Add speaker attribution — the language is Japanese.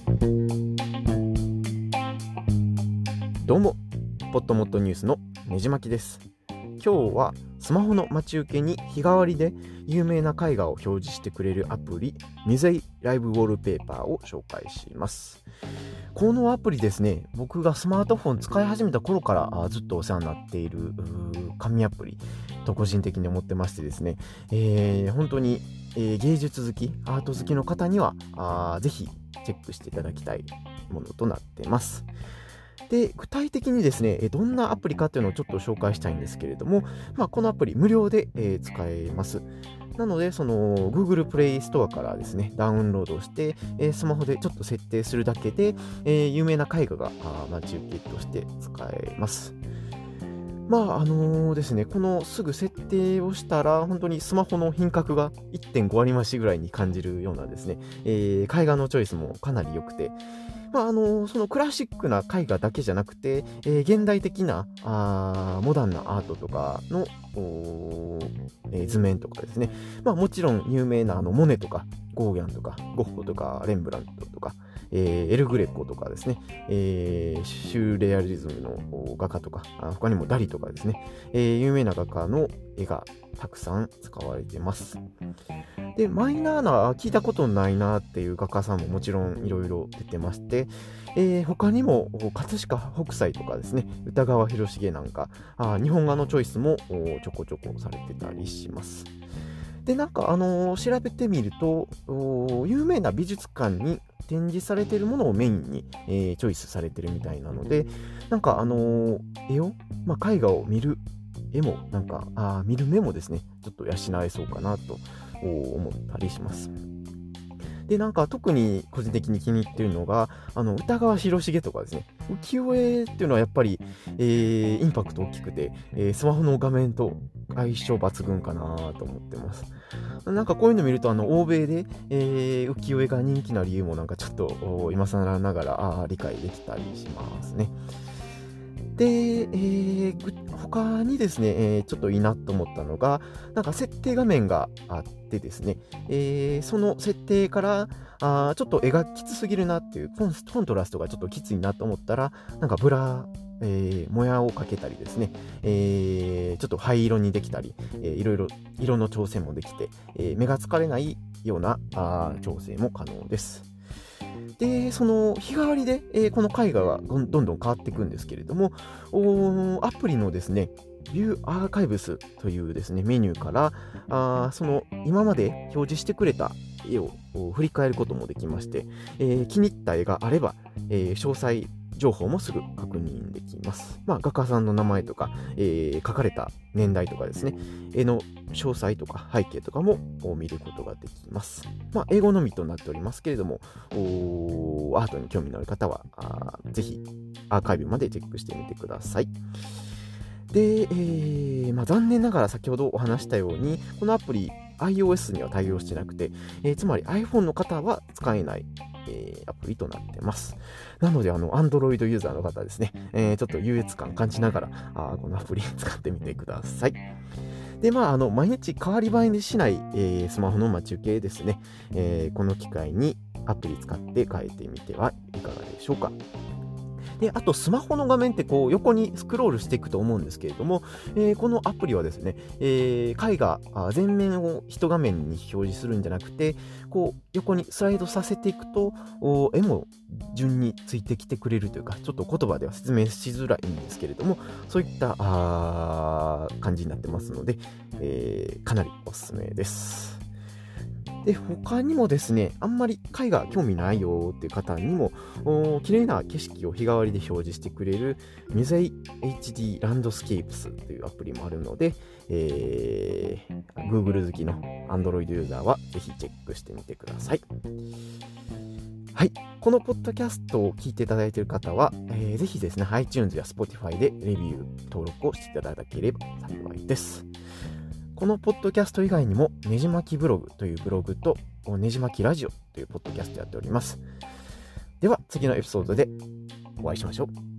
Speaker 1: どうも、ポットモットニュースのねじまきです。今日はスマホの待ち受けに日替わりで有名な絵画を表示してくれるアプリミゼイライブウォールペーパーを紹介します。このアプリですね、僕がスマートフォン使い始めた頃からずっとお世話になっている紙アプリと個人的に思ってましてですね、本当に、芸術好き、アート好きの方にはぜひチェックしていただきたいものとなっています。で、具体的にですね、どんなアプリかっていうのをちょっと紹介したいんですけれども、このアプリ無料で、使えます。なので、Google Play Store からですね、ダウンロードして、スマホでちょっと設定するだけで、有名な絵画が待ち受けとして使えます。ですね、このすぐ設定をしたら、本当にスマホの品格が 1.5 割増しぐらいに感じるようなですね、絵画のチョイスもかなり良くて、そのクラシックな絵画だけじゃなくて、現代的なモダンなアートとかの、図面とかですね、もちろん有名なモネとかゴーギャンとかゴッホとかレンブラントとか、エル・グレコとかですね、シューレアリズムの画家とか他にもダリとかですね、有名な画家の絵がたくさん使われています。で、マイナーな聞いたことないなっていう画家さんももちろんいろいろ出てまして、他にも葛飾北斎とかですね、歌川広重なんか日本画のチョイスもちょこちょこされてたりします。で、調べてみると有名な美術館に展示されているものをメインに、チョイスされてるみたいなので、絵を、絵画を見る絵も見る目もですね、ちょっと養えそうかなと思ったりします。で、特に個人的に気に入っているのが歌川広重とかですね、浮世絵っていうのはやっぱり、インパクト大きくて、スマホの画面と相性抜群かなと思ってます。こういうの見ると欧米で、浮世絵が人気な理由もちょっと今更ながら理解できたりしますね。で、他にですね、ちょっといいなと思ったのが、設定画面があってですね、その設定からちょっと絵がきつすぎるなっていうコントラストがちょっときついなと思ったら、ブラもやをかけたりですね、ちょっと灰色にできたり、いろいろ色の調整もできて、目が疲れないような調整も可能です。で、その日替わりで、この絵画がどんどん変わっていくんですけれども、アプリのですね、View Archives というですね、メニューからその今まで表示してくれた絵を振り返ることもできまして、気に入った絵があれば、詳細情報もすぐ確認できます。画家さんの名前とか、描かれた年代とかですね、絵の詳細とか背景とかも見ることができます。英語のみとなっておりますけれども、アートに興味のある方はぜひアーカイブまでチェックしてみてください。で、残念ながら先ほどお話したように、このアプリ iOS には対応してなくて、つまり iPhone の方は使えないアプリとなってます。なのでAndroid ユーザーの方はですね、ちょっと優越感感じながらこのアプリ使ってみてください。で、毎日変わり映えにしない、スマホの待ち受けですね、この機会にアプリ使って変えてみてはいかがでしょうか。で、あとスマホの画面って横にスクロールしていくと思うんですけれども、このアプリはですね、絵画全面を一画面に表示するんじゃなくて、横にスライドさせていくと絵も順についてきてくれるというか、ちょっと言葉では説明しづらいんですけれども、そういった感じになってますので、かなりおすすめです。で、他にもですね、あんまり絵画興味ないよっていう方にも綺麗な景色を日替わりで表示してくれるミゼイ HD ランドスケープスというアプリもあるので、Google 好きの Android ユーザーはぜひチェックしてみてください。はい、このポッドキャストを聞いていただいている方は、ぜひですね iTunes や Spotify でレビュー登録をしていただければ幸いです。このポッドキャスト以外にもねじまきブログというブログとねじまきラジオというポッドキャストやっております。では次のエピソードでお会いしましょう。